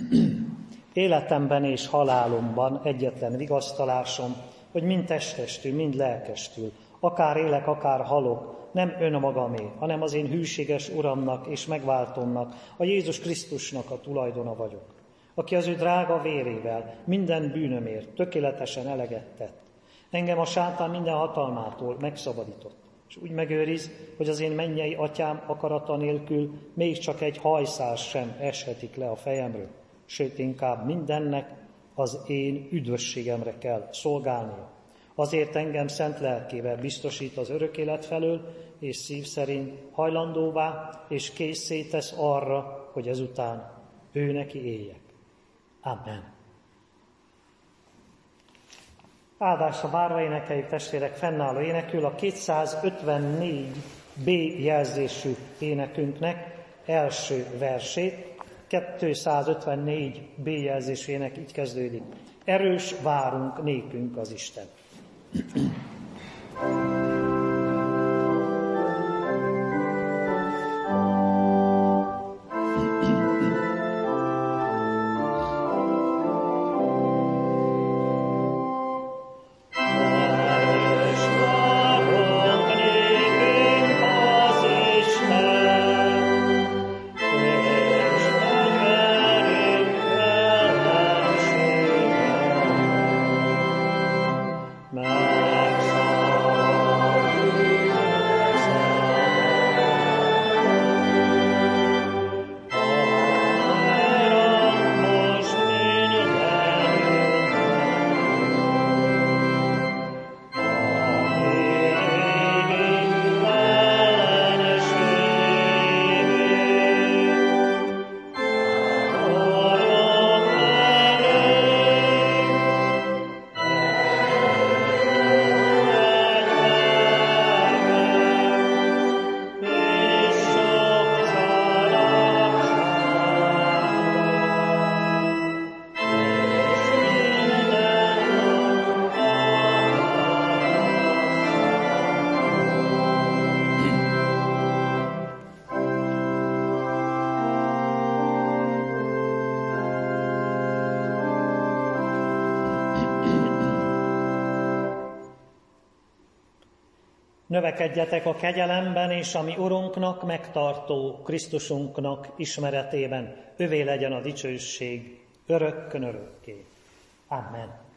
Életemben és halálomban egyetlen vigasztalásom, hogy mind testestül, mind lelkestül, akár élek, akár halok, nem önmagamé, hanem az én hűséges Uramnak és megváltomnak, a Jézus Krisztusnak a tulajdona vagyok, aki az ő drága vérével minden bűnömért tökéletesen eleget tett. Engem a sátán minden hatalmától megszabadított, és úgy megőriz, hogy az én mennyei atyám akarata nélkül még csak egy hajszál sem eshetik le a fejemről, sőt inkább mindennek az én üdvösségemre kell szolgálnia. Azért engem szent lelkével biztosít az örök élet felől, és szív szerint hajlandóvá és készé tesz arra, hogy ezután ő neki éljek. Amen. Áldásra várva énekeljük, testvérek, fennálló énekül a kétszázötvennégy bé jelzésű énekünknek első versét. kétszázötvennégy bé jelzésű ének így kezdődik: erős várunk nékünk az Isten. Növekedjetek a kegyelemben, és a mi Urunknak, megtartó Krisztusunknak ismeretében. Övé legyen a dicsőség örökkön örökké. Amen.